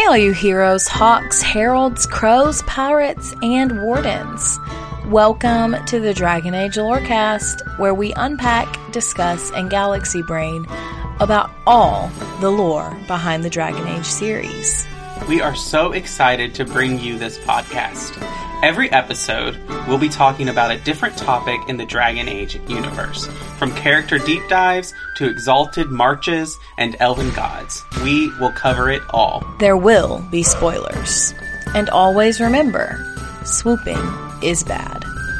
Hi, all you heroes, hawks, heralds, crows, pirates, and wardens. Welcome to the Dragon Age Lorecast, where we unpack, discuss, and galaxy brain about all the lore behind the Dragon Age series. We are so excited to bring you this podcast. Every episode, we'll be talking about a different topic in the Dragon Age universe. From character deep dives to exalted marches and elven gods. We will cover it all. There will be spoilers. And always remember, swooping is bad.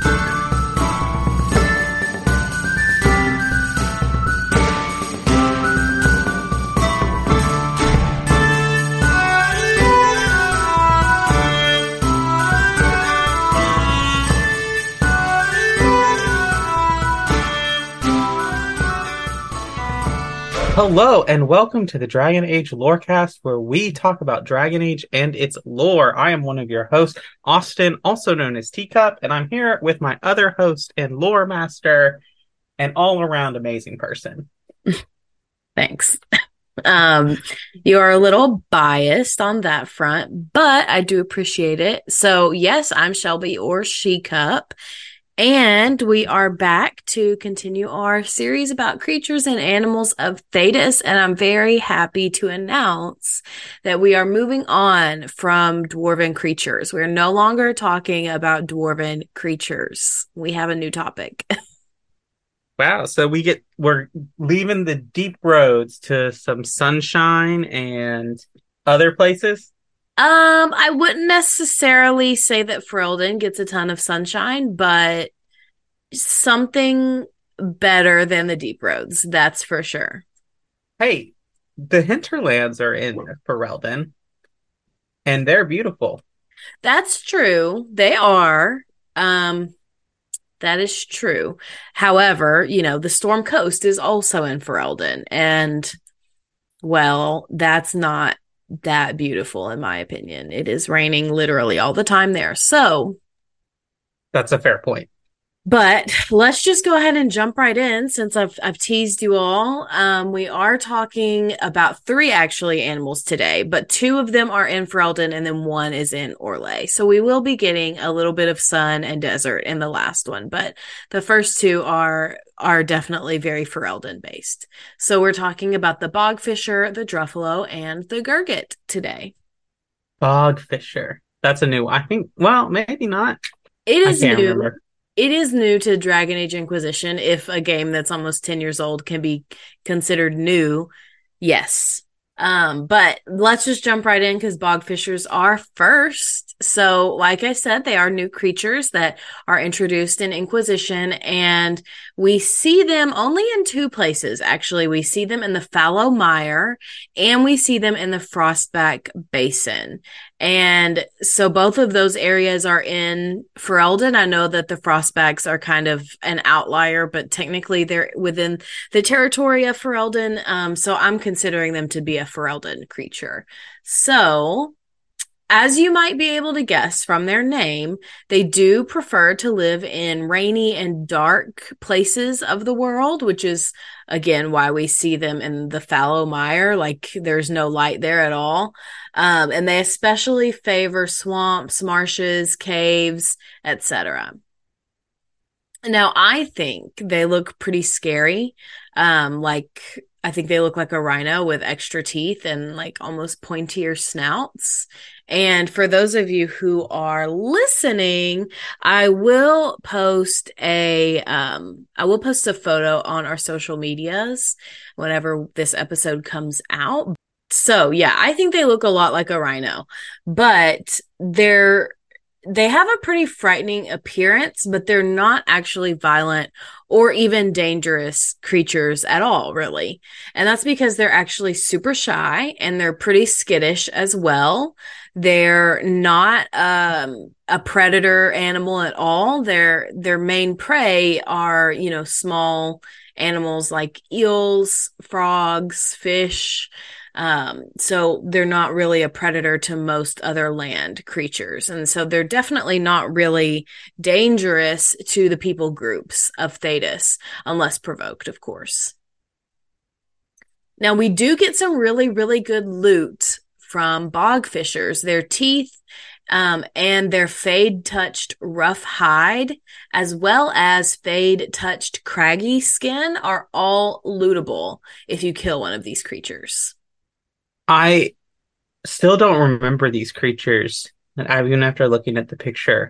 Hello, and welcome to the Dragon Age Lorecast, where we talk about Dragon Age and its lore. I am one of your hosts, Austin, also known as Teacup, and I'm here with my other host and lore master, an all-around amazing person. Thanks. You are a little biased on that front, but I do appreciate it. So, yes, I'm Shelby or She-Cup. And we are back to continue our series about creatures and animals of Thedas. And I'm very happy to announce that we are moving on from dwarven creatures. We're no longer talking about dwarven creatures. We have a new topic. Wow. So we're leaving the deep roads to some sunshine and other places. I wouldn't necessarily say that Ferelden gets a ton of sunshine, but something better than the deep roads, that's for sure. Hey, the hinterlands are in Ferelden, and they're beautiful. That's true. They are. That is true. However, the Storm Coast is also in Ferelden, and, well, that's not that beautiful in my opinion. It is raining literally all the time there. So that's a fair point. But let's just go ahead and jump right in since I've teased you all. We are talking about 3 actually animals today, but 2 of them are in Ferelden and then 1 is in Orlais. So we will be getting a little bit of sun and desert in the last one, but the first 2 are definitely very Ferelden based. So we're talking about the Bogfisher, the Druffalo, and the Gurgit today. Bogfisher. That's a new one. I think, well, maybe not. It is new. Remember. It is new to Dragon Age Inquisition. If a game that's almost 10 years old can be considered new, yes. But let's just jump right in because Bogfishers are first. So, like I said, they are new creatures that are introduced in Inquisition, and we see them only in 2 places. Actually, we see them in the Fallow Mire, and we see them in the Frostback Basin. And so both of those areas are in Ferelden. I know that the Frostbacks are kind of an outlier, but technically they're within the territory of Ferelden. So I'm considering them to be a Ferelden creature. So, as you might be able to guess from their name, they do prefer to live in rainy and dark places of the world, which is, again, why we see them in the Fallow Mire. Like, there's no light there at all. And they especially favor swamps, marshes, caves, etc. Now, I think they look pretty scary. I think they look like a rhino with extra teeth and like almost pointier snouts. And for those of you who are listening, I will post a photo on our social medias whenever this episode comes out. So yeah, I think they look a lot like a rhino, but they have a pretty frightening appearance, but they're not actually violent or even dangerous creatures at all, really. And that's because they're actually super shy and they're pretty skittish as well. They're not a predator animal at all. Their main prey are, small animals like eels, frogs, fish. So they're not really a predator to most other land creatures. And so they're definitely not really dangerous to the people groups of Thedas, unless provoked, of course. Now, we do get some really, really good loot from bog fishers. Their teeth and their fade-touched rough hide, as well as fade-touched craggy skin, are all lootable if you kill one of these creatures. I still don't remember these creatures, even after looking at the picture.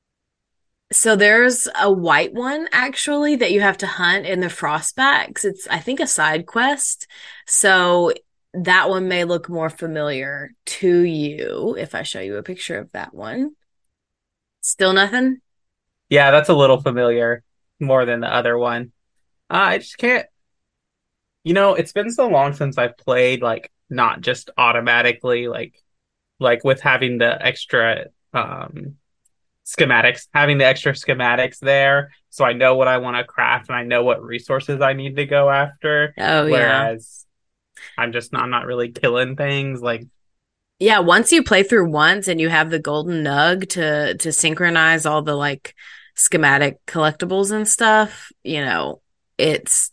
So there's a white one actually that you have to hunt in the Frostbacks. It's, I think, a side quest. So that one may look more familiar to you if I show you a picture of that one. Still nothing? Yeah, that's a little familiar more than the other one. I just can't. It's been so long since I've played, like, not just automatically, like with having the extra schematics, having the extra schematics there, so I know what I want to craft and I know what resources I need to go after. Oh, yeah. Whereas I'm not really killing things. Like, yeah, once you play through once and you have the golden nug to synchronize all the like schematic collectibles and stuff, it's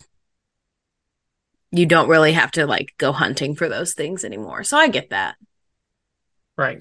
you don't really have to like go hunting for those things anymore. So I get that. right.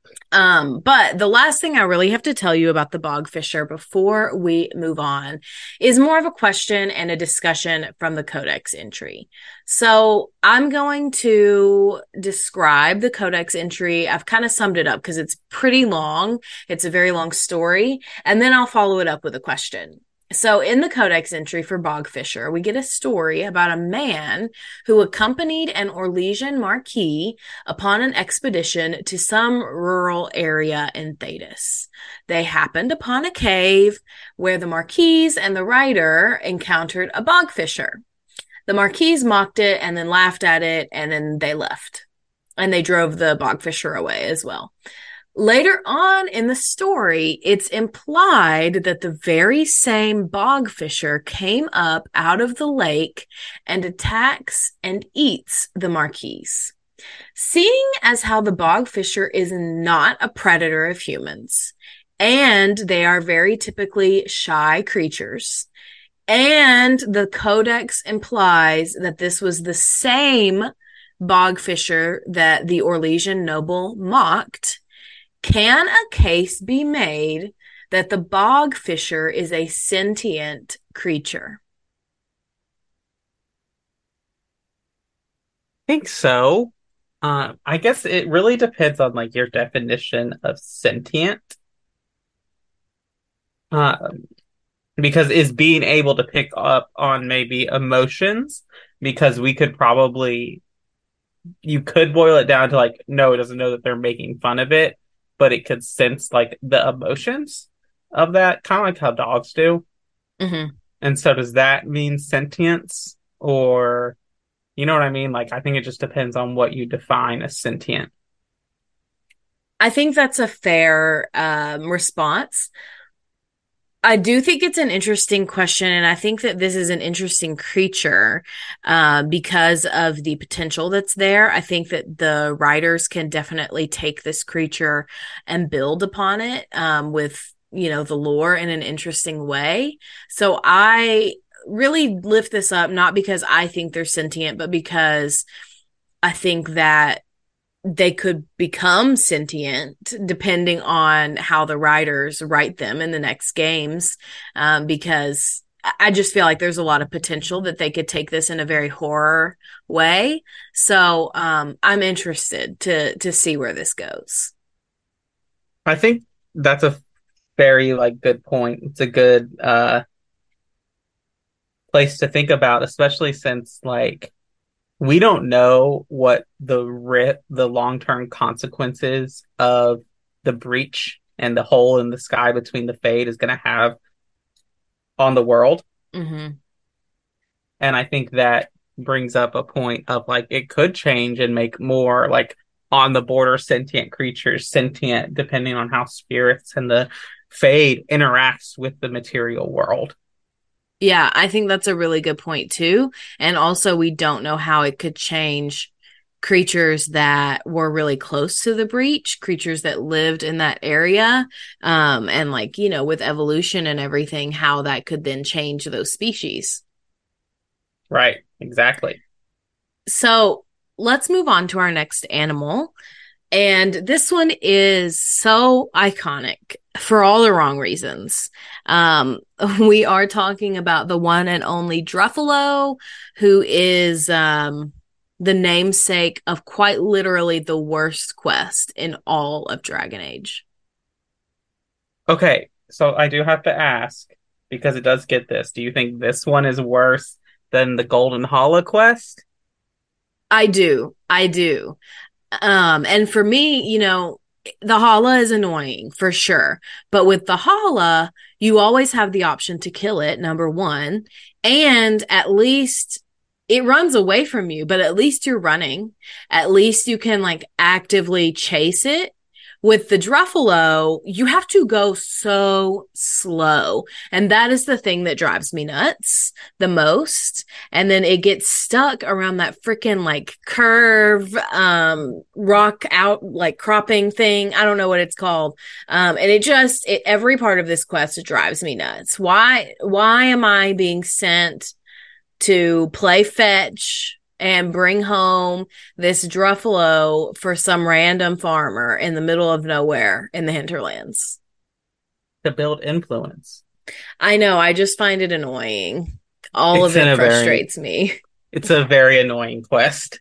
But the last thing I really have to tell you about the bog fisher before we move on is more of a question and a discussion from the codex entry. So I'm going to describe the codex entry. I've kind of summed it up because it's pretty long. It's a very long story. And then I'll follow it up with a question. So in the codex entry for Bog Fisher, we get a story about a man who accompanied an Orlesian marquis upon an expedition to some rural area in Thedas. They happened upon a cave where the marquis and the writer encountered a bog fisher. The marquis mocked it and then laughed at it, and then they left. And they drove the bog fisher away as well. Later on in the story, it's implied that the very same bog fisher came up out of the lake and attacks and eats the marquis. Seeing as how the bog fisher is not a predator of humans, and they are very typically shy creatures, and the codex implies that this was the same bog fisher that the Orlesian noble mocked, can a case be made that the bog fisher is a sentient creature? I think so. I guess it really depends on like your definition of sentient. Because is being able to pick up on maybe emotions, because you could boil it down to like, no, it doesn't know that they're making fun of it, but it could sense like the emotions of that, kind of like how dogs do. Mm-hmm. And so does that mean sentience, or you know what I mean? Like, I think it just depends on what you define as sentient. I think that's a fair response. I do think it's an interesting question, and I think that this is an interesting creature because of the potential that's there. I think that the writers can definitely take this creature and build upon it with, the lore in an interesting way. So I really lift this up, not because I think they're sentient, but because I think that they could become sentient depending on how the writers write them in the next games. Because I just feel like there's a lot of potential that they could take this in a very horror way. So I'm interested to see where this goes. I think that's a very like good point. It's a good place to think about, especially since like we don't know what the long-term consequences of the breach and the hole in the sky between the Fade is going to have on the world. Mm-hmm. And I think that brings up a point of like, it could change and make more like on the border sentient creatures sentient, depending on how spirits and the Fade interacts with the material world. Yeah, I think that's a really good point too. And also, we don't know how it could change creatures that were really close to the breach, creatures that lived in that area. And like, with evolution and everything, how that could then change those species. Right, exactly. So let's move on to our next animal. And this one is so iconic for all the wrong reasons. We are talking about the one and only Druffalo, who is the namesake of quite literally the worst quest in all of Dragon Age. Okay, so I do have to ask, because it does get this. Do you think this one is worse than the Golden Hala quest? I do. I do. And for me, the Hala is annoying for sure. But with the Hala, you always have the option to kill it, number one. And at least it runs away from you, but at least you're running. At least you can like actively chase it. With the Druffalo, you have to go so slow. And that is the thing that drives me nuts the most. And then it gets stuck around that freaking like curve, rock out, like cropping thing. I don't know what it's called. And every part of this quest drives me nuts. Why am I being sent to play fetch and bring home this Druffalo for some random farmer in the middle of nowhere in the hinterlands? To build influence. I know, I just find it annoying. All of it frustrates me. It's a very annoying quest.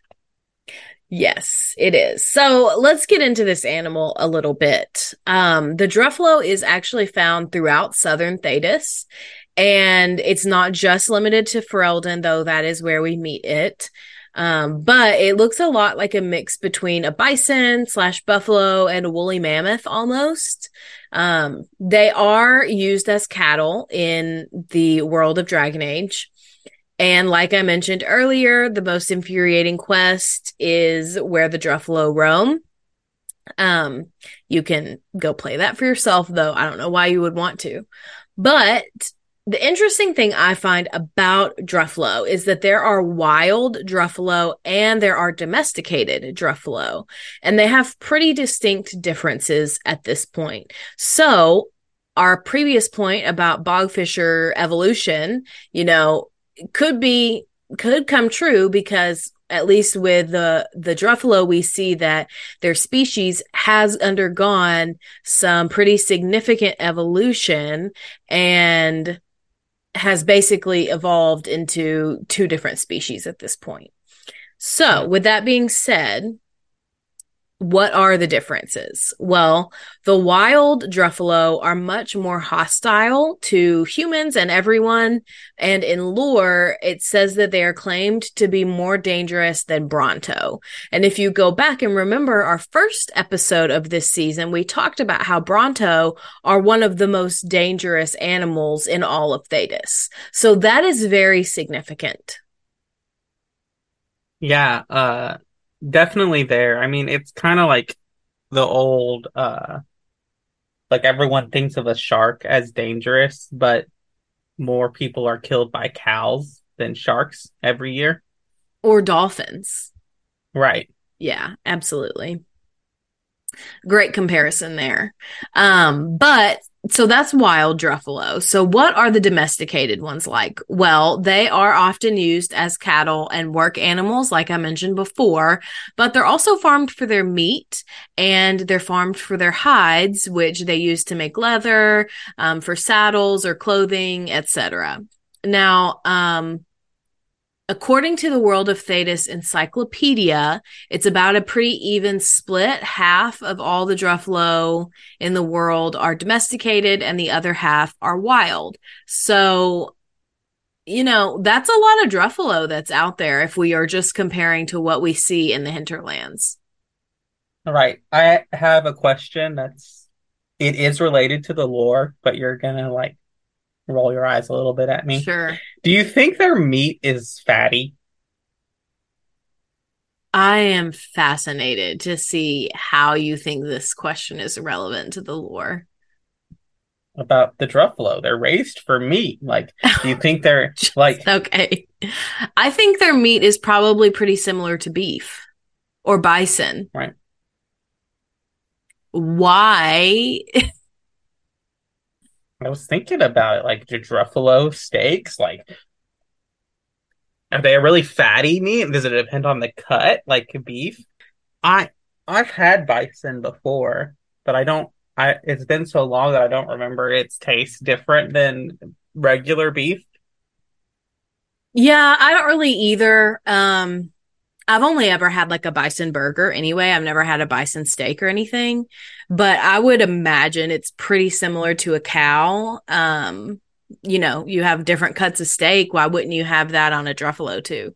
Yes, it is. So let's get into this animal a little bit. The Druffalo is actually found throughout southern Thedas, and it's not just limited to Ferelden, though that is where we meet it. But it looks a lot like a mix between a bison / buffalo and a woolly mammoth almost. They are used as cattle in the world of Dragon Age. And like I mentioned earlier, the most infuriating quest is Where the Druffalo Roam. You can go play that for yourself, though. I don't know why you would want to. But the interesting thing I find about Druffalo is that there are wild Druffalo and there are domesticated Druffalo, and they have pretty distinct differences at this point. So our previous point about Bogfisher evolution, could come true, because at least with the Druffalo, we see that their species has undergone some pretty significant evolution and has basically evolved into two different species at this point. So, with that being said, what are the differences? Well, the wild Druffalo are much more hostile to humans and everyone. And in lore, it says that they are claimed to be more dangerous than Bronto. And if you go back and remember our first episode of this season, we talked about how Bronto are one of the most dangerous animals in all of Thedas. So that is very significant. Yeah, definitely there. I mean, it's kind of like the old, like everyone thinks of a shark as dangerous, but more people are killed by cows than sharks every year. Or dolphins. Right. Yeah, absolutely. Great comparison there. But so that's wild Druffalo. So what are the domesticated ones like? Well, they are often used as cattle and work animals, like I mentioned before, but they're also farmed for their meat, and they're farmed for their hides, which they use to make leather, for saddles or clothing, etc. Now, according to the World of Thedas Encyclopedia, it's about a pretty even split. Half of all the Druffalo in the world are domesticated and the other half are wild. So, that's a lot of Druffalo that's out there if we are just comparing to what we see in the hinterlands. All right. I have a question it is related to the lore, but you're gonna like roll your eyes a little bit at me. Sure. Do you think their meat is fatty? I am fascinated to see how you think this question is relevant to the lore. About the Druffalo. They're raised for meat. Like, do you think they're like... Okay. I think their meat is probably pretty similar to beef or bison. Right. Why? I was thinking about it, like, do Druffalo steaks, like, Are they a really fatty meat? Does it depend on the cut, like beef? I I've had bison before, but I don't. I it's been so long that I don't remember its taste different than regular beef. Yeah, I don't really either. I've only ever had like a bison burger anyway. I've never had a bison steak or anything, but I would imagine it's pretty similar to a cow. You have different cuts of steak. Why wouldn't you have that on a Druffalo too?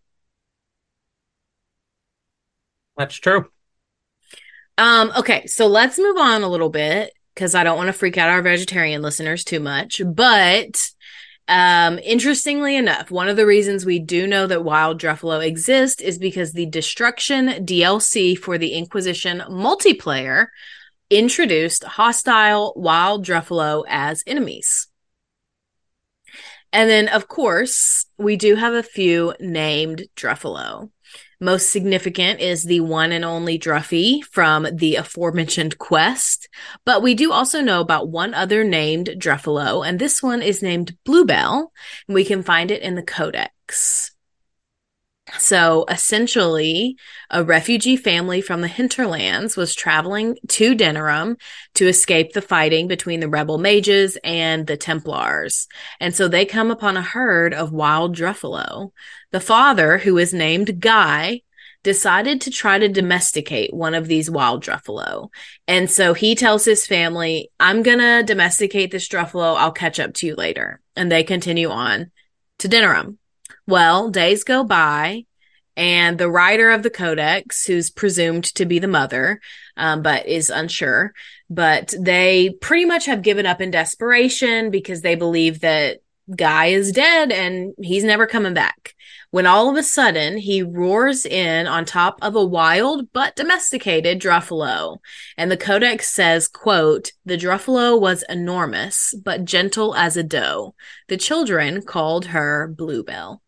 That's true. Okay, so let's move on a little bit because I don't want to freak out our vegetarian listeners too much. But interestingly enough, one of the reasons we do know that Wild Druffalo exists is because the Destruction DLC for the Inquisition multiplayer introduced hostile Wild Druffalo as enemies. And then, of course, we do have a few named Druffalo. Most significant is the one and only Druffy from the aforementioned quest. But we do also know about one other named Druffalo, and this one is named Bluebell, and we can find it in the Codex. So essentially, a refugee family from the hinterlands was traveling to Denerim to escape the fighting between the rebel mages and the Templars. And so they come upon a herd of wild Druffalo. The father, who is named Guy, decided to try to domesticate one of these wild Druffalo. And so he tells his family, I'm going to domesticate this Druffalo. I'll catch up to you later. And they continue on to Denerim. Well, days go by, and the writer of the Codex, who's presumed to be the mother, but is unsure, but they pretty much have given up in desperation because they believe that Guy is dead and he's never coming back. When all of a sudden, he roars in on top of a wild but domesticated Druffalo. And the Codex says, quote, the Druffalo was enormous, but gentle as a doe. The children called her Bluebell.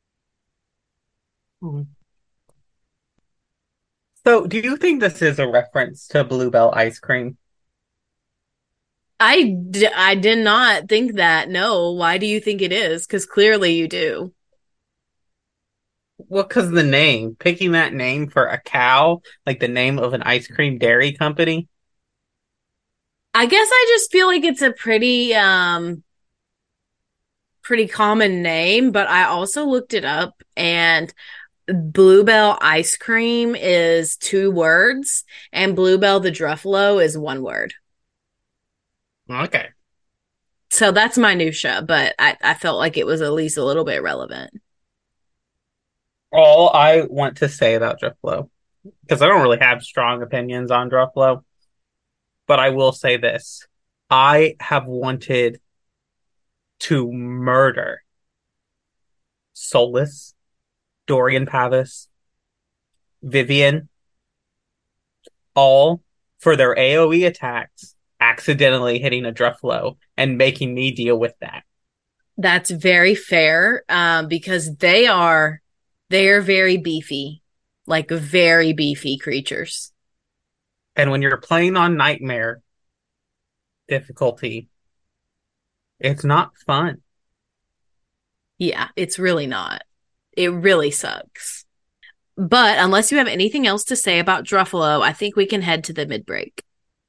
So, do you think this is a reference to Bluebell ice cream? I did not think that. No. Why do you think it is? Because clearly you do. Well, because the name, picking that name for a cow, like the name of an ice cream dairy company. I guess I just feel like it's a pretty common name, but I also looked it up, and Bluebell ice cream is 2 words, and Bluebell the Druffalo is 1 word. Okay. So that's minutia, but I felt like it was at least a little bit relevant. All I want to say about Druffalo, because I don't really have strong opinions on Druffalo, but I will say this. I have wanted to murder Solus, Dorian Pavis, Vivian, all for their AoE attacks accidentally hitting a Druffalo and making me deal with that. That's very fair, because they are very beefy, like very beefy creatures. And when you're playing on Nightmare difficulty, it's not fun. Yeah, it's really not. It really sucks. But unless you have anything else to say about Druffalo, I think we can head to the mid-break.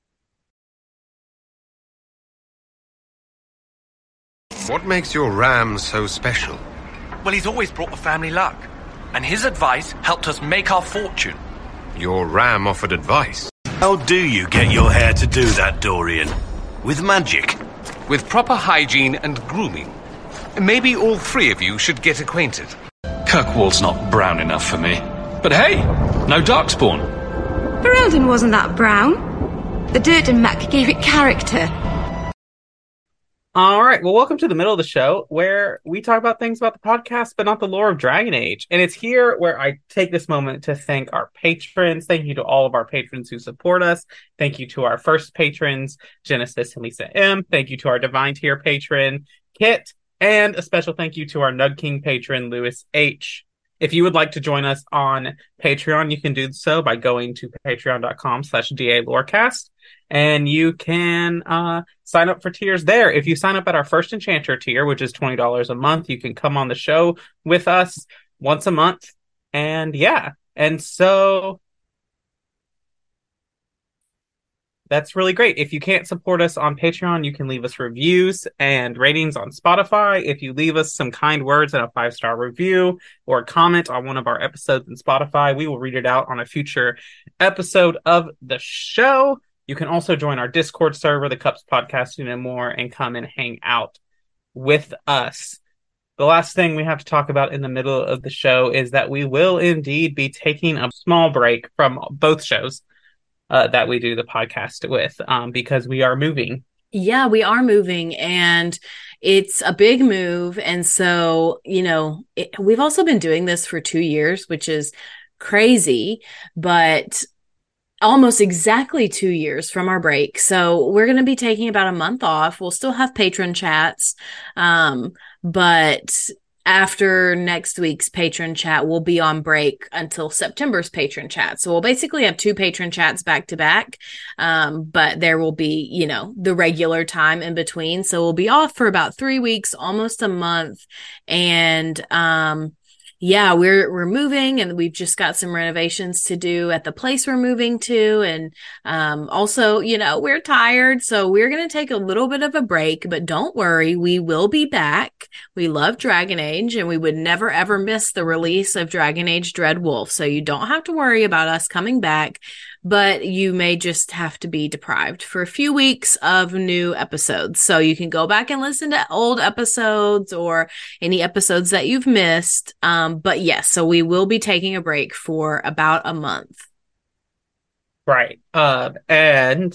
What makes your ram so special? Well, he's always brought the family luck, and his advice helped us make our fortune. Your ram offered advice. How do you get your hair to do that, Dorian? With magic? With proper hygiene and grooming. Maybe all 3 of you should get acquainted. Kirkwall's not brown enough for me. But hey, no Darkspawn. Ferelden wasn't that brown. The dirt and muck gave it character. All right. Well, welcome to the middle of the show where we talk about things about the podcast, but not the lore of Dragon Age. And it's here where I take this moment to thank our patrons. Thank you to all of our patrons who support us. Thank you to our first patrons, Genesis and Lisa M. Thank you to our Divine Tier patron, Kit. And a special thank you to our Nug King patron, Lewis H. If you would like to join us on Patreon, you can do so by going to patreon.com/DALorecast. And you can sign up for tiers there. If you sign up at our first Enchanter tier, which is $20 a month, you can come on the show with us once a month. And yeah, and so that's really great. If you can't support us on Patreon, you can leave us reviews and ratings on Spotify. If you leave us some kind words and a 5-star review or a comment on one of our episodes in Spotify, we will read it out on a future episode of the show. You can also join our Discord server, the Cups Podcast, and more, and come and hang out with us. The last thing we have to talk about in the middle of the show is that we will indeed be taking a small break from both shows that we do the podcast with, because we are moving. Yeah, we are moving, and it's a big move. And so, we've also been doing this for 2 years, which is crazy, but almost exactly 2 years from our break. So we're going to be taking about a month off. We'll still have patron chats, but after next week's patron chat, we'll be on break until September's patron chat. So we'll basically have 2 patron chats back to back. But there will be, the regular time in between. So we'll be off for about 3 weeks, almost a month. And, yeah, we're moving, and we've just got some renovations to do at the place we're moving to. And also, we're tired, so we're going to take a little bit of a break, but don't worry, we will be back. We love Dragon Age, and we would never ever miss the release of Dragon Age Dreadwolf. So you don't have to worry about us coming back, but you may just have to be deprived for a few weeks of new episodes. So you can go back and listen to old episodes or any episodes that you've missed. But yes, so we will be taking a break for about a month. Right. And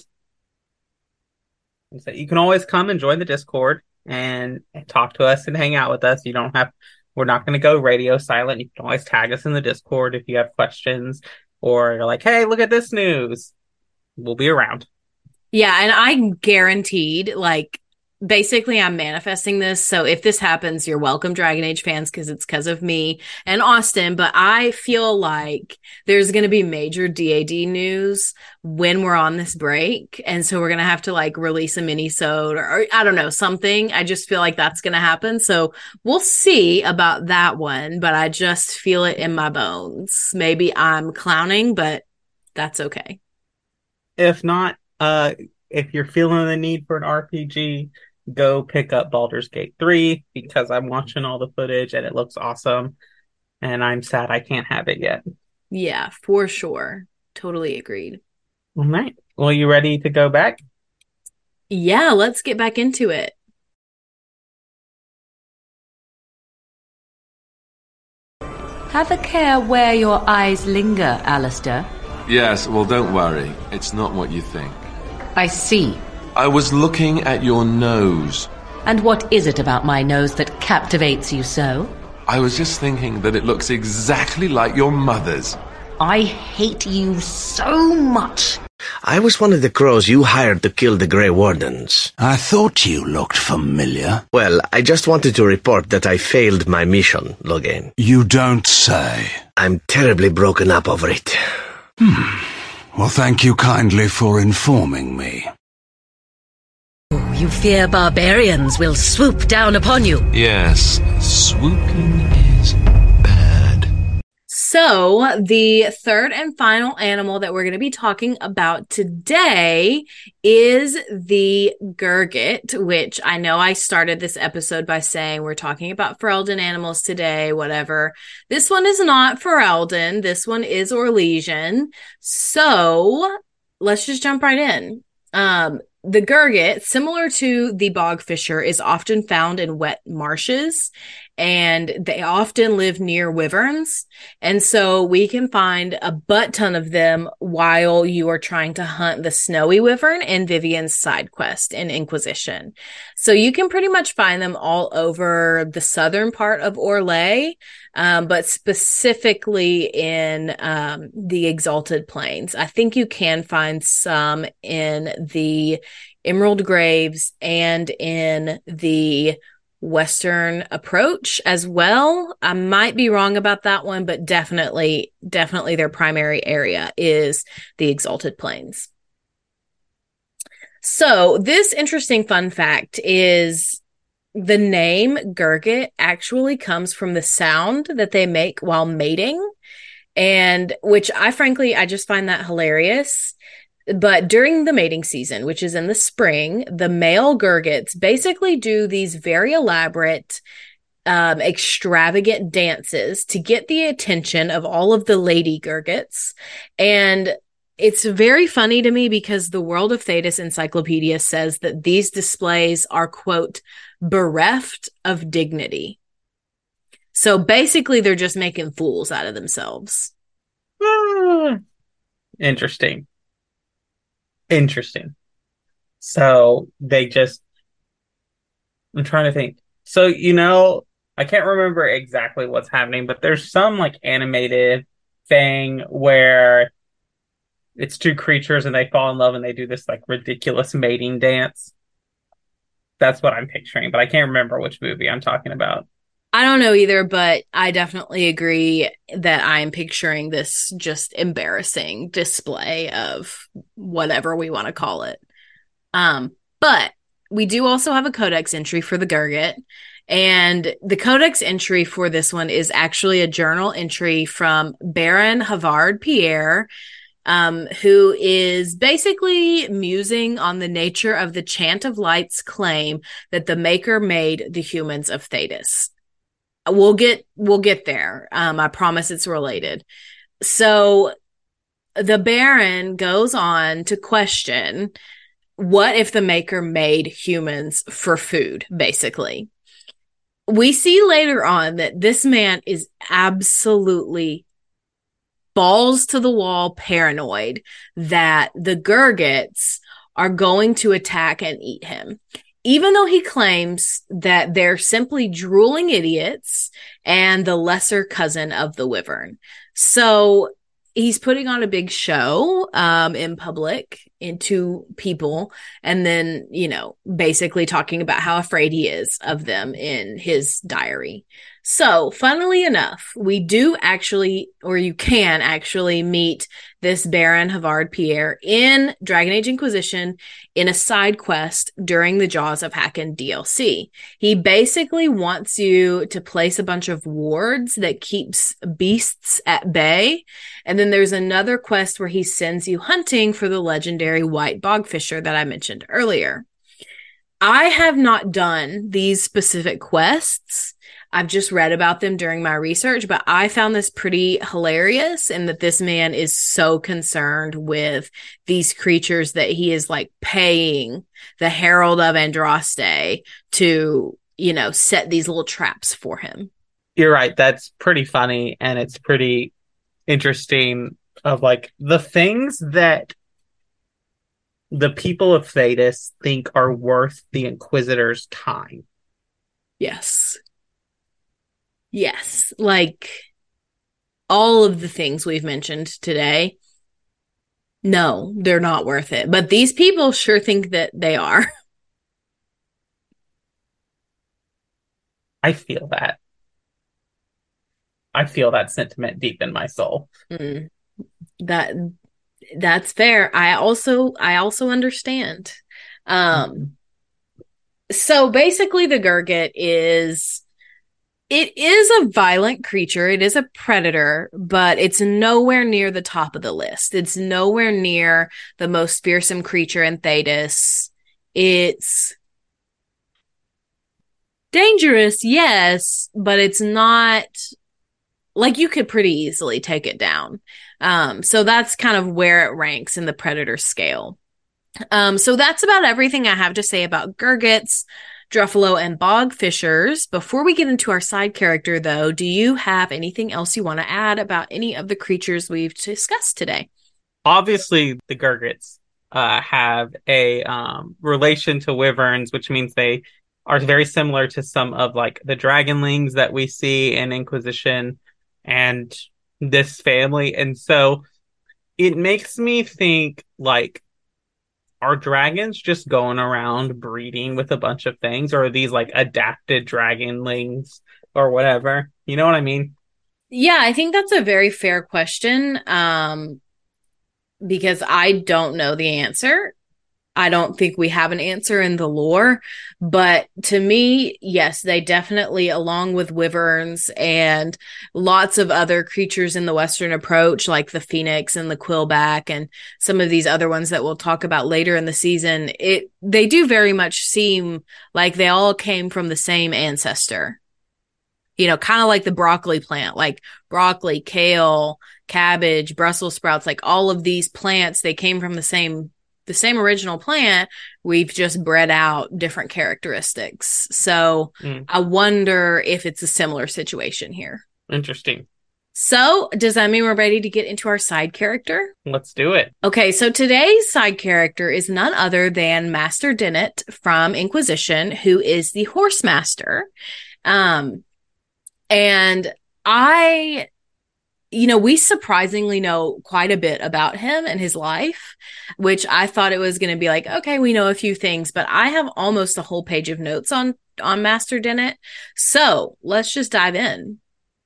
so you can always come and join the Discord and talk to us and hang out with us. We're not going to go radio silent. You can always tag us in the Discord if you have questions, or you're like, hey, look at this news. We'll be around. Yeah, and I'm guaranteed, basically I'm manifesting this. So if this happens, you're welcome, Dragon Age fans, because it's because of me and Austin. But I feel like there's going to be major DAD news when we're on this break. And so we're going to have to release a mini-sode or I don't know, something. I just feel like that's going to happen. So we'll see about that one, but I just feel it in my bones. Maybe I'm clowning, but that's okay. If not, if you're feeling the need for an RPG, go pick up Baldur's Gate 3, because I'm watching all the footage and it looks awesome, and I'm sad I can't have it yet. Yeah, for sure. Totally agreed. All right. Well, you ready to go back? Yeah, let's get back into it. Have a care where your eyes linger, Alistair. Yes, well, don't worry. It's not what you think. I see. I was looking at your nose. And what is it about my nose that captivates you so? I was just thinking that it looks exactly like your mother's. I hate you so much. I was one of the crows you hired to kill the Grey Wardens. I thought you looked familiar. Well, I just wanted to report that I failed my mission, Loghain. You don't say. I'm terribly broken up over it. Well, thank you kindly for informing me. Oh, you fear barbarians will swoop down upon you. Yes, swooping is bad. So, the third and final animal that we're going to be talking about today is the Gurgit, which I know I started this episode by saying we're talking about Ferelden animals today, whatever. This one is not Ferelden. This one is Orlesian. So, let's just jump right in. The Gurgit, similar to the bogfisher, is often found in wet marshes, and they often live near wyverns. And so we can find a butt ton of them while you are trying to hunt the snowy wyvern in Vivian's side quest in Inquisition. So you can pretty much find them all over the southern part of Orlais, but specifically in the Exalted Plains. I think you can find some in the Emerald Graves and in the Western Approach as well. I might be wrong about that one, but definitely their primary area is the Exalted Plains. So this interesting fun fact is the name Gurgit actually comes from the sound that they make while mating, and which I just find that hilarious. But during the mating season, which is in the spring, the male Gurgits basically do these very elaborate, extravagant dances to get the attention of all of the lady Gurgits. And it's very funny to me because the World of Thetis Encyclopedia says that these displays are, quote, bereft of dignity. So basically, they're just making fools out of themselves. Interesting. So I'm trying to think. So, I can't remember exactly what's happening, but there's some like animated thing where it's two creatures and they fall in love and they do this like ridiculous mating dance. That's what I'm picturing, but I can't remember which movie I'm talking about. I don't know either, but I definitely agree that I'm picturing this just embarrassing display of whatever we want to call it. But we do also have a codex entry for the Gurgit, and the codex entry for this one is actually a journal entry from Baron Havard Pierre, who is basically musing on the nature of the Chant of Light's claim that the Maker made the humans of Thetis. We'll get there. I promise it's related. So the Baron goes on to question, what if the Maker made humans for food, basically? We see later on that this man is absolutely balls to the wall paranoid that the Gurgits are going to attack and eat him, even though he claims that they're simply drooling idiots and the lesser cousin of the Wyvern. So he's putting on a big show in public into people, and then, basically talking about how afraid he is of them in his diary. So, funnily enough, we do actually, or you can actually meet this Baron Havard Pierre in Dragon Age Inquisition in a side quest during the Jaws of Hakken DLC. He basically wants you to place a bunch of wards that keeps beasts at bay. And then there's another quest where he sends you hunting for the legendary white bogfisher that I mentioned earlier. I have not done these specific quests. I've just read about them during my research, but I found this pretty hilarious, and that this man is so concerned with these creatures that he is like paying the Herald of Andraste to, set these little traps for him. You're right. That's pretty funny, and it's pretty interesting of like the things that the people of Thetis think are worth the Inquisitor's time. Yes, like all of the things we've mentioned today. No, they're not worth it. But these people sure think that they are. I feel that. I feel that sentiment deep in my soul. That's fair. I also understand. So basically the Gurgit is a violent creature. It is a predator, but it's nowhere near the top of the list. It's nowhere near the most fearsome creature in Thetis. It's dangerous, yes, but it's not like you could pretty easily take it down. So that's kind of where it ranks in the predator scale. So that's about everything I have to say about Gurgits, Druffalo, and Bogfishers. Before we get into our side character, though, do you have anything else you want to add about any of the creatures we've discussed today? Obviously, the Gurgits have a relation to wyverns, which means they are very similar to some of like the dragonlings that we see in Inquisition and this family. And so it makes me think, like, are dragons just going around breeding with a bunch of things, or are these like adapted dragonlings or whatever? You know what I mean? Yeah, I think that's a very fair question, because I don't know the answer. I don't think we have an answer in the lore, but to me, yes, they definitely, along with wyverns and lots of other creatures in the Western approach, like the phoenix and the quillback and some of these other ones that we'll talk about later in the season, they do very much seem like they all came from the same ancestor. You know, kind of like the broccoli plant, like broccoli, kale, cabbage, Brussels sprouts, like all of these plants, they came from the same original plant. We've just bred out different characteristics. So I wonder if it's a similar situation here. Interesting. So does that mean we're ready to get into our side character? Let's do it. Okay, so today's side character is none other than Master Dennett from Inquisition, who is the Horse Master. And we surprisingly know quite a bit about him and his life, which I thought it was going to be like, okay, we know a few things, but I have almost a whole page of notes on Master Dennett. So let's just dive in.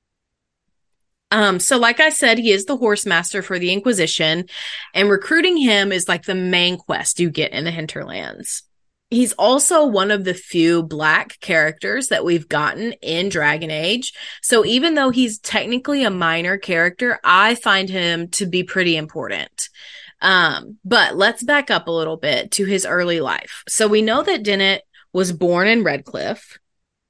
So like I said, he is the Horse Master for the Inquisition, and recruiting him is like the main quest you get in the Hinterlands. He's also one of the few Black characters that we've gotten in Dragon Age. So even though he's technically a minor character, I find him to be pretty important. But let's back up a little bit to his early life. So we know that Dennett was born in Redcliffe,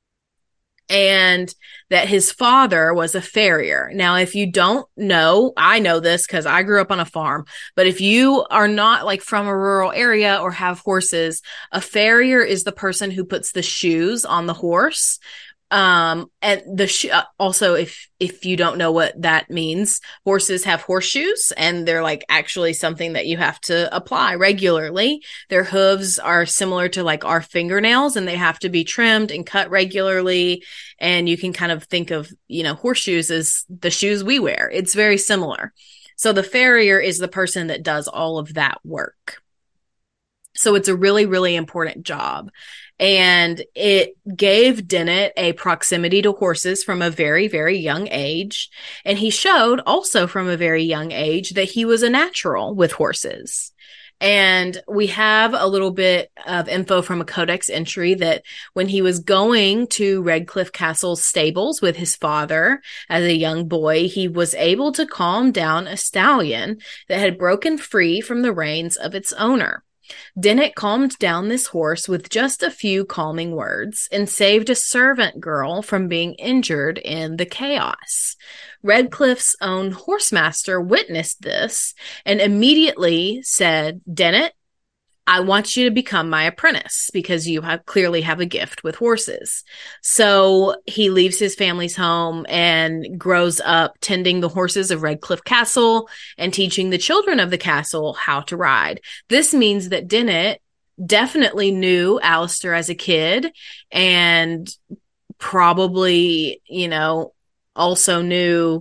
and that his father was a farrier. Now, if you don't know, I know this because I grew up on a farm, but if you are not like from a rural area or have horses, a farrier is the person who puts the shoes on the horse. And also, if you don't know what that means, horses have horseshoes, and they're like actually something that you have to apply regularly. Their hooves are similar to like our fingernails, and they have to be trimmed and cut regularly. And you can kind of think of, horseshoes as the shoes we wear. It's very similar. So the farrier is the person that does all of that work. So it's a really, really important job. And it gave Dennett a proximity to horses from a very, very young age. And he showed also from a very young age that he was a natural with horses. And we have a little bit of info from a codex entry that when he was going to Redcliffe Castle's stables with his father as a young boy, he was able to calm down a stallion that had broken free from the reins of its owner. Dennett calmed down this horse with just a few calming words and saved a servant girl from being injured in the chaos. Redcliffe's own horsemaster witnessed this and immediately said, "Dennett, I want you to become my apprentice because you clearly have a gift with horses." So he leaves his family's home and grows up tending the horses of Redcliffe Castle and teaching the children of the castle how to ride. This means that Dennett definitely knew Alistair as a kid, and probably, also knew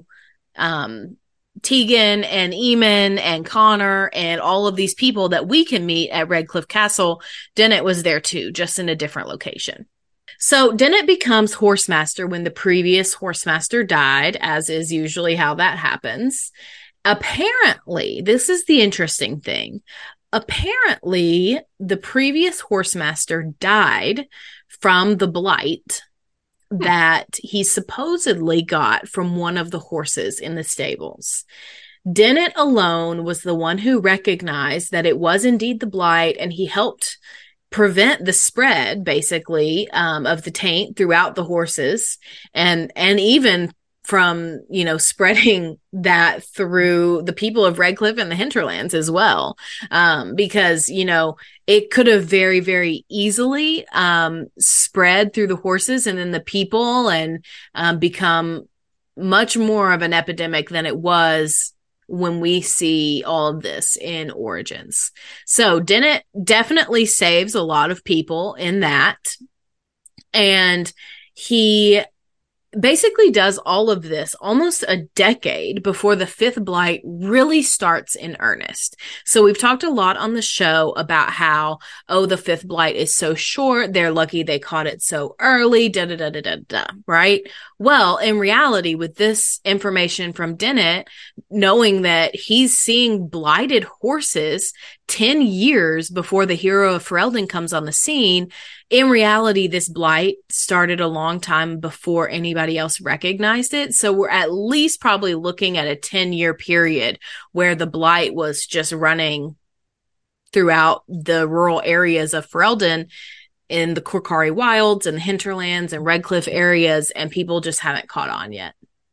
Tegan and Eamon and Connor and all of these people that we can meet at Redcliffe Castle. Dennett was there too, just in a different location. So Dennett becomes horsemaster when the previous horsemaster died, as is usually how that happens. Apparently, this is the interesting thing. Apparently, the previous horsemaster died from the blight that he supposedly got from one of the horses in the stables. Dennett alone was the one who recognized that it was indeed the blight, and he helped prevent the spread, basically, of the taint throughout the horses, and even from, spreading that through the people of Redcliffe and the hinterlands as well. Because, it could have very, very easily spread through the horses and then the people and become much more of an epidemic than it was when we see all of this in Origins. So Dennett definitely saves a lot of people in that. And he basically does all of this almost a decade before the fifth blight really starts in earnest. So we've talked a lot on the show about how, the fifth blight is so short. They're lucky they caught it so early, right? Well, in reality, with this information from Dennett, knowing that he's seeing blighted horses 10 years before the hero of Ferelden comes on the scene. In reality, this blight started a long time before anybody else recognized it. So we're at least probably looking at a 10-year period where the blight was just running throughout the rural areas of Ferelden in the Korcari Wilds and the Hinterlands and Redcliffe areas, and people just haven't caught on yet.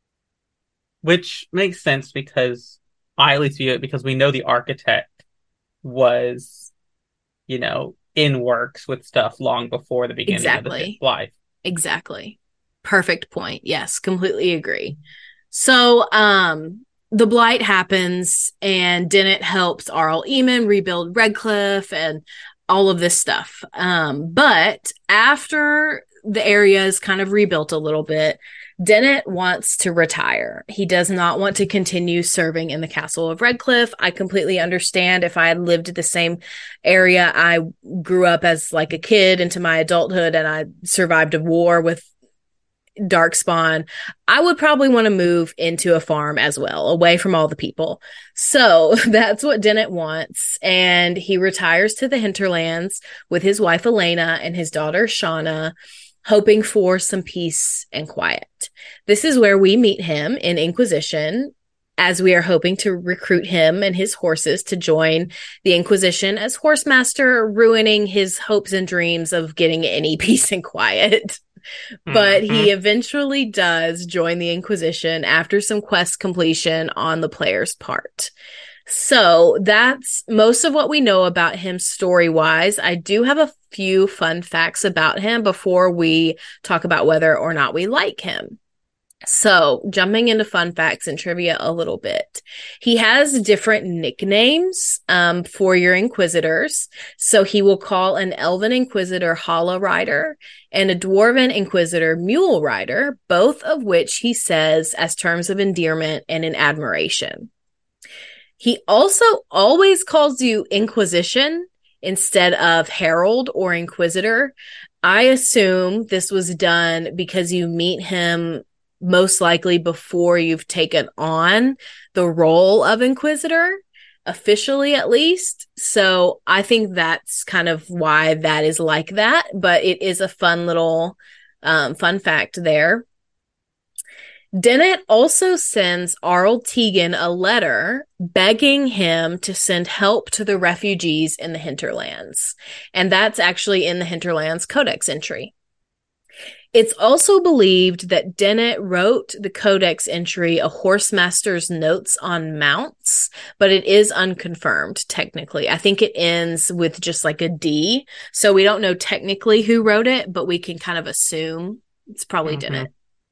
Which makes sense because I at least view it because we know the architect was, in works with stuff long before the beginning of the fifth life. Exactly. Perfect point. Yes, completely agree. So, the blight happens and Dennett helps Arl Eamon rebuild Redcliffe and all of this stuff. But after the area is kind of rebuilt a little bit, Dennett wants to retire. He does not want to continue serving in the Castle of Redcliffe. I completely understand. If I had lived in the same area I grew up as like a kid into my adulthood and I survived a war with Darkspawn, I would probably want to move into a farm as well, away from all the people. So that's what Dennett wants. And he retires to the Hinterlands with his wife Elena and his daughter Shauna, hoping for some peace and quiet. This is where we meet him in Inquisition, as we are hoping to recruit him and his horses to join the Inquisition as Horsemaster, ruining his hopes and dreams of getting any peace and quiet. But he eventually does join the Inquisition after some quest completion on the player's part. So that's most of what we know about him story-wise. I do have a few fun facts about him before we talk about whether or not we like him. So, jumping into fun facts and trivia a little bit. He has different nicknames for your Inquisitors. So, he will call an Elven Inquisitor Hala Rider and a Dwarven Inquisitor Mule Rider, both of which he says as terms of endearment and in admiration. He also always calls you Inquisition instead of Herald or Inquisitor. I assume this was done because you meet him most likely before you've taken on the role of Inquisitor, officially at least. So I think that's kind of why that is like that, but it is a fun little fun fact there. Dennett also sends Arl Tegan a letter begging him to send help to the refugees in the Hinterlands. And that's actually in the Hinterlands Codex entry. It's also believed that Dennett wrote the Codex entry a Horsemaster's Notes on Mounts, but it is unconfirmed technically. I think it ends with just like a D. So we don't know technically who wrote it, but we can kind of assume it's probably Dennett.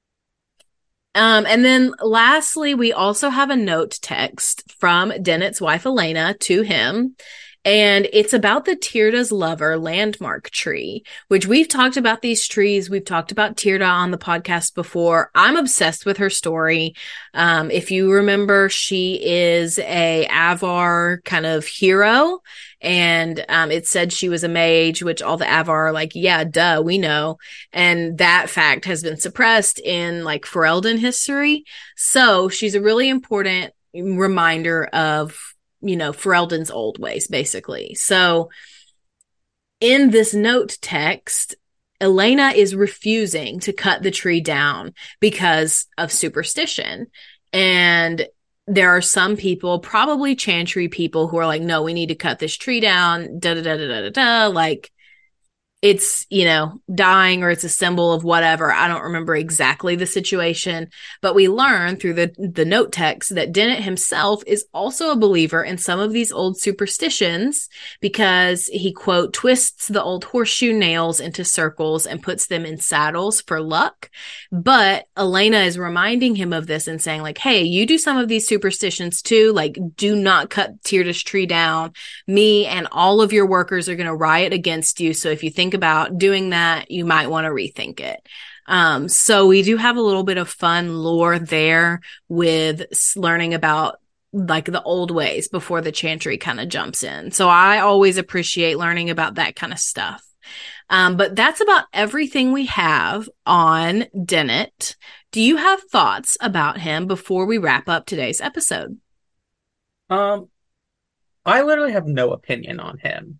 And then lastly, we also have a note text from Dennett's wife, Elena, to him. And it's about the Tyrda's Lover landmark tree, which we've talked about these trees. We've talked about Tyrda on the podcast before. I'm obsessed with her story. If you remember, she is a Avar kind of hero. And it said she was a mage, which all the Avar are like, yeah, duh, we know. And that fact has been suppressed in like Ferelden history. So she's a really important reminder of, Ferelden's old ways, basically. So in this note text, Elena is refusing to cut the tree down because of superstition. And there are some people, probably Chantry people, who are like, no, we need to cut this tree down, like it's, dying or it's a symbol of whatever. I don't remember exactly the situation, but we learn through the note text that Dennett himself is also a believer in some of these old superstitions because he, quote, twists the old horseshoe nails into circles and puts them in saddles for luck. But Elena is reminding him of this and saying like, hey, you do some of these superstitions too. Like, do not cut Tyrda's tree down. Me and all of your workers are going to riot against you. So if you think about doing that, you might want to rethink it. So we do have a little bit of fun lore there with learning about like the old ways before the Chantry kind of jumps in. So I always appreciate learning about that kind of stuff. But that's about everything we have on Dennett. Do you have thoughts about him before we wrap up today's episode? I literally have no opinion on him.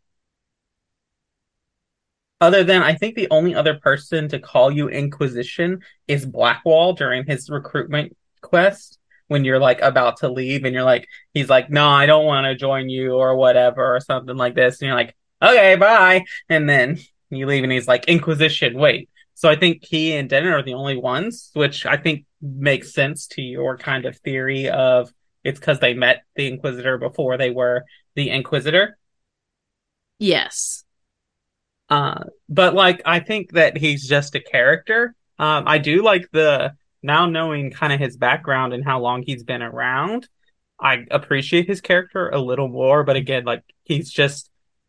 Other than I think the only other person to call you Inquisition is Blackwall during his recruitment quest when you're like about to leave and you're like, he's like, no, I don't want to join you or whatever or something like this. And you're like, okay, bye. And then you leave and he's like, Inquisition, wait. So I think he and Dennet are the only ones, which I think makes sense to your kind of theory of it's because they met the Inquisitor before they were the Inquisitor. Yes. But like, I think that he's just a character. I do like the now knowing kind of his background and how long he's been around. I appreciate his character a little more, but again, like he's just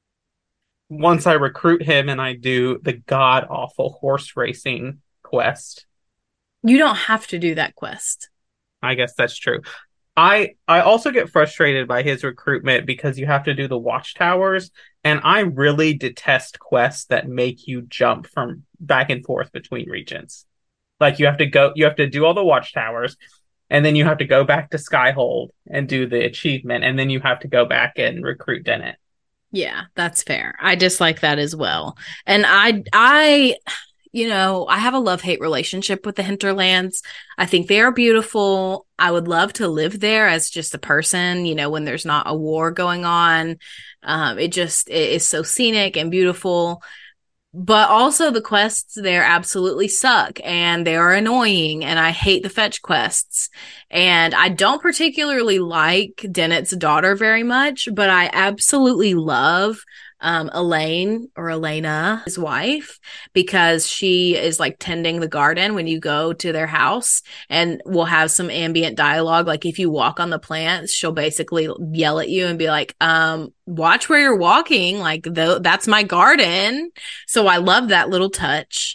once I recruit him and I do the god awful horse racing quest. You don't have to do that quest. I guess that's true. I also get frustrated by his recruitment because you have to do the watchtowers, and I really detest quests that make you jump from back and forth between regions. Like you have to do all the watchtowers, and then you have to go back to Skyhold and do the achievement, and then you have to go back and recruit Dennet. Yeah, that's fair. I dislike that as well. And I have a love-hate relationship with the Hinterlands. I think they are beautiful. I would love to live there as just a person, when there's not a war going on. It is so scenic and beautiful. But also the quests there absolutely suck and they are annoying and I hate the fetch quests. And I don't particularly like Dennet's daughter very much, but I absolutely love Elaine or Elena, his wife, because she is like tending the garden when you go to their house, and we'll have some ambient dialogue. Like if you walk on the plants, she'll basically yell at you and be like, watch where you're walking. Like that's my garden. So I love that little touch.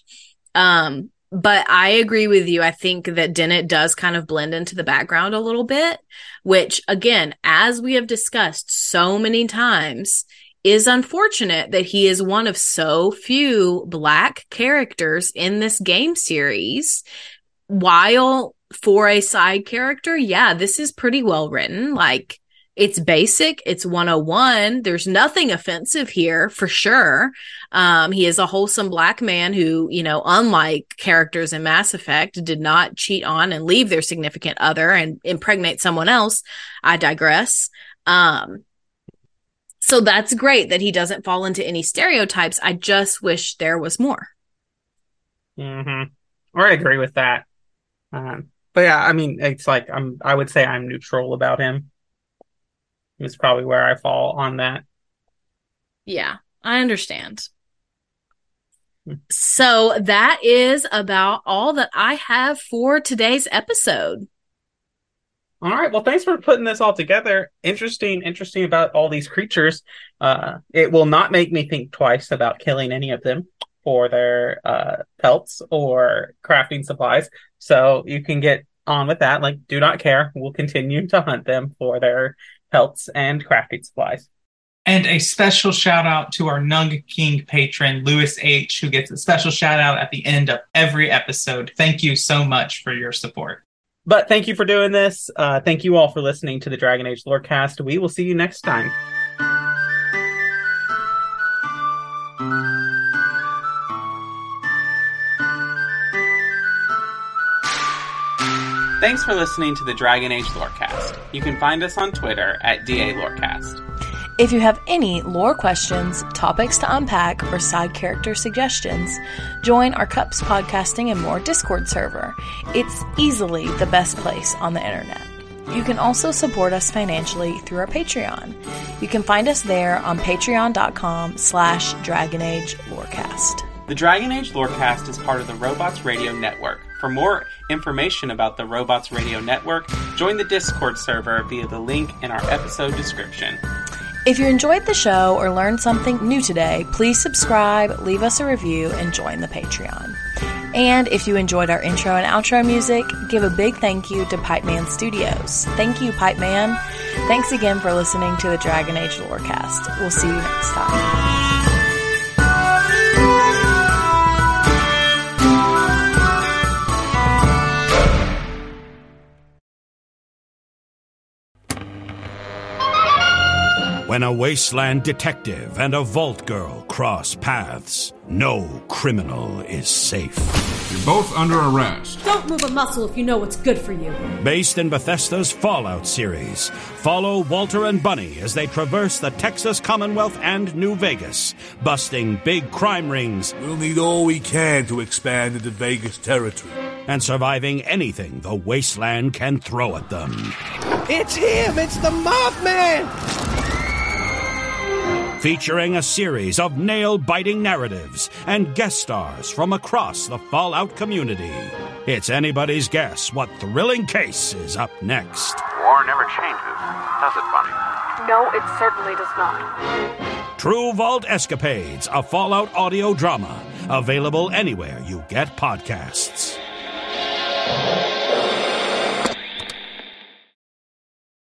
But I agree with you. I think that Dennet does kind of blend into the background a little bit, which again, as we have discussed so many times, is unfortunate that he is one of so few Black characters in this game series. While for a side character, yeah, this is pretty well written. Like, it's basic. It's 101. There's nothing offensive here for sure. He is a wholesome Black man who, unlike characters in Mass Effect, did not cheat on and leave their significant other and impregnate someone else. I digress. So that's great that he doesn't fall into any stereotypes. I just wish there was more. Mm-hmm. Or I agree with that. But yeah, I mean, it's like I would say I'm neutral about him. Is probably where I fall on that. Yeah, I understand. So that is about all that I have for today's episode. All right. Well, thanks for putting this all together. Interesting about all these creatures. It will not make me think twice about killing any of them for their pelts or crafting supplies. So you can get on with that. Like, do not care. We'll continue to hunt them for their pelts and crafting supplies. And a special shout out to our Nug King patron, Lewis H., who gets a special shout out at the end of every episode. Thank you so much for your support. But thank you for doing this. Thank you all for listening to the Dragon Age Lorecast. We will see you next time. Thanks for listening to the Dragon Age Lorecast. You can find us on Twitter at DA Lorecast. If you have any lore questions, topics to unpack, or side character suggestions, join our Cups Podcasting and More Discord server. It's easily the best place on the internet. You can also support us financially through our Patreon. You can find us there on patreon.com/DragonAgeLorecast. The Dragon Age Lorecast is part of the Robots Radio Network. For more information about the Robots Radio Network, join the Discord server via the link in our episode description. If you enjoyed the show or learned something new today, please subscribe, leave us a review, and join the Patreon. And if you enjoyed our intro and outro music, give a big thank you to Pipeman Studios. Thank you, Pipeman. Thanks again for listening to the Dragon Age Lorecast. We'll see you next time. When a wasteland detective and a vault girl cross paths, no criminal is safe. You're both under arrest. Don't move a muscle if you know what's good for you. Based in Bethesda's Fallout series, follow Walter and Bunny as they traverse the Texas Commonwealth and New Vegas, busting big crime rings. We'll need all we can to expand into Vegas territory. And surviving anything the wasteland can throw at them. It's him! It's the Mothman! Featuring a series of nail-biting narratives and guest stars from across the Fallout community. It's anybody's guess what thrilling case is up next. War never changes, does it, Bunny? No, it certainly does not. True Vault Escapades, a Fallout audio drama. Available anywhere you get podcasts.